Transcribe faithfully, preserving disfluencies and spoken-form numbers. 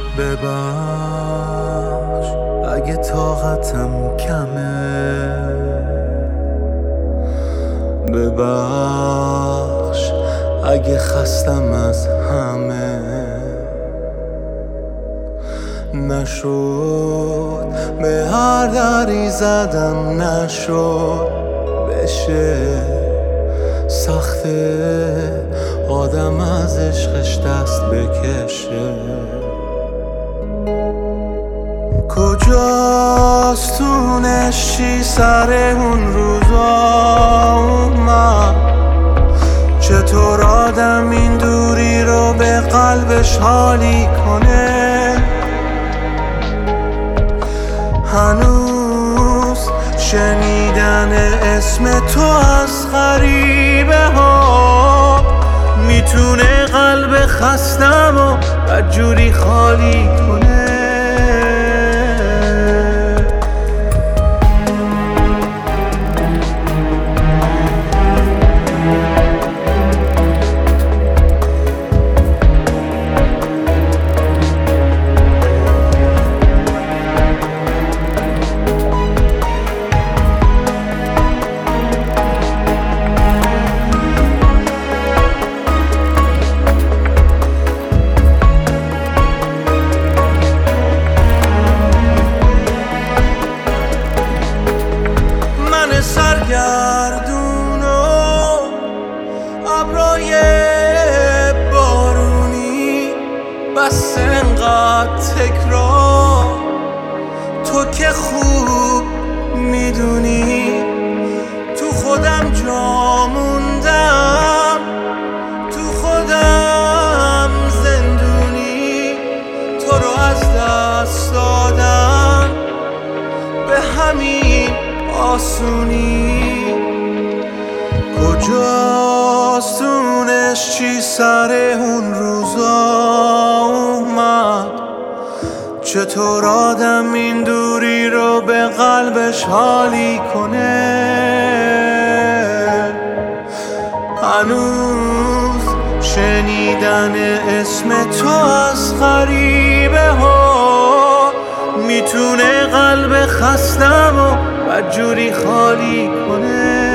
ببخش اگه طاقتم کمه، ببخش اگه خستم از همه. نشد به هر دری زدم نشد، بشه سخته آدم از عشقش دست بکشه. کجاست تونش چی سر اون روزا اومد؟ چطور آدم این دوری رو به قلبش حالی کنه؟ هنوز شنیدن اسم تو از غریبه ها میتونه قلب خستم و بدجوری خالی کنه. سرگردون و ابرای بارونی، بس انقدر تکرار تو که خوب میدونی. تو خودم جا موندم، تو خودم زندونی. تو رو از دست دادم به همین آسونی. کجاست تونش چی سر اون روزا اومد؟ چطور آدم این دوری رو به قلبش حالی کنه؟ هنوز شنیدن اسم تو از غریبه ها میتونه قلب خستم و بدجوری خالی کنه.